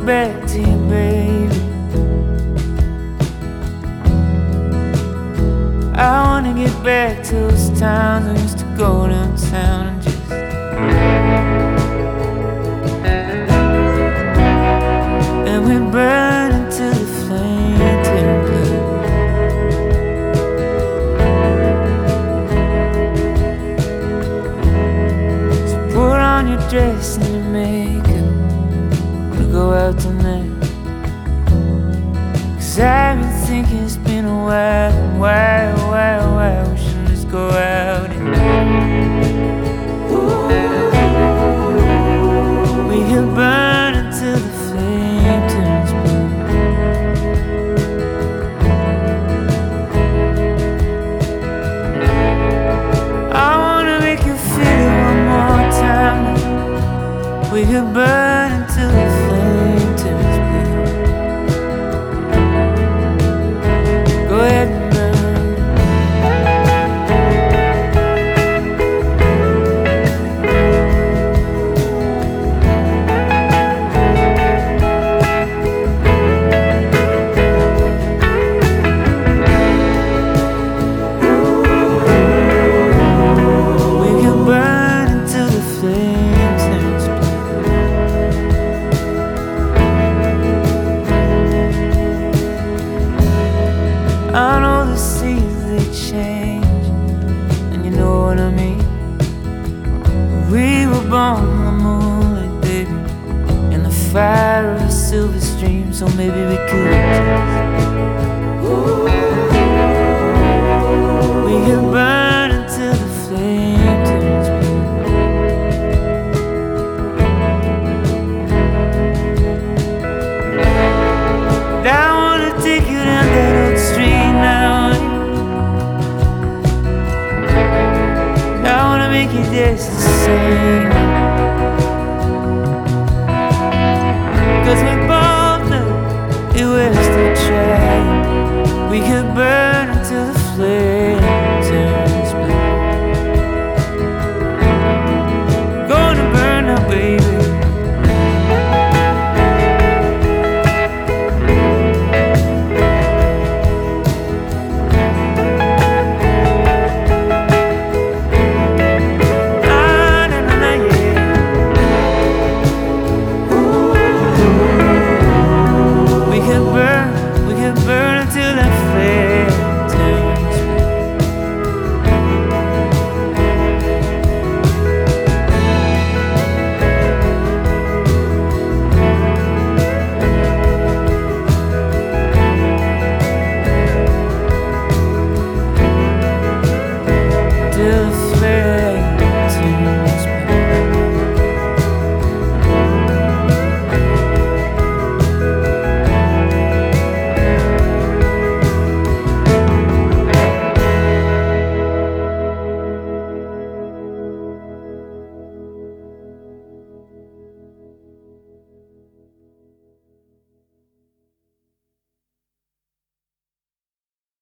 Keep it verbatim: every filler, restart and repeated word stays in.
back to you, baby. I wanna get back to those times we used to go downtown and just and we burn until the flame turned blue. So put on your dress and your makeup, we'll go out tonight. 'Cause I've been thinking it's been a while, why, why, why we shouldn't just go out and we can burn until the flame turns blue. I wanna make you feel it one more time. We can burn until the flame turns blue. Go ahead and burn. We can burn until the flame turns blue. I know the seasons they change, and you know what I mean. We were born on the moonlight, baby, in the fire of a silver stream. So maybe we could just we can burn until the flame turns blue. And I wanna take you down that old street now. I wanna make you dance the same.